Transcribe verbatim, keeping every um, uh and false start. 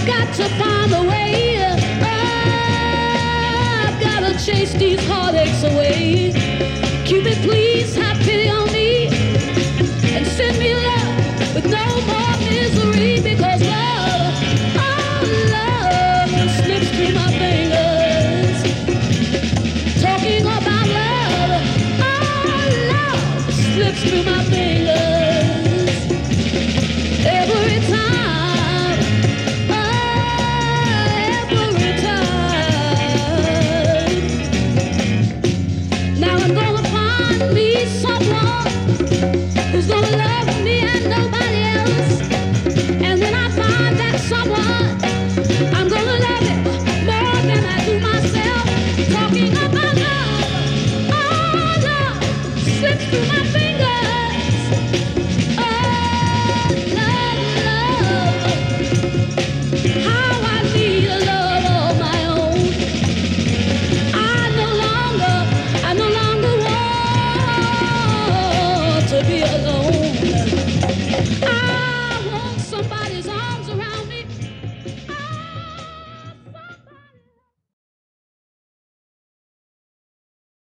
got to find a way. I've got to chase these heartaches away. Cupid, please have pity on me and send me love with no more misery, because love, oh love, slips through my fingers. Talking about love, oh love, slips through my fingers every time, oh, every time. Now I'm gonna find me someone who's gonna love me and nobody else. And when I find that someone, I'm gonna love it more than I do myself. Talking about love, oh love, slips through my fingers. Oh love, love, how I need a love of my own. I no longer, I no longer want to be alone. I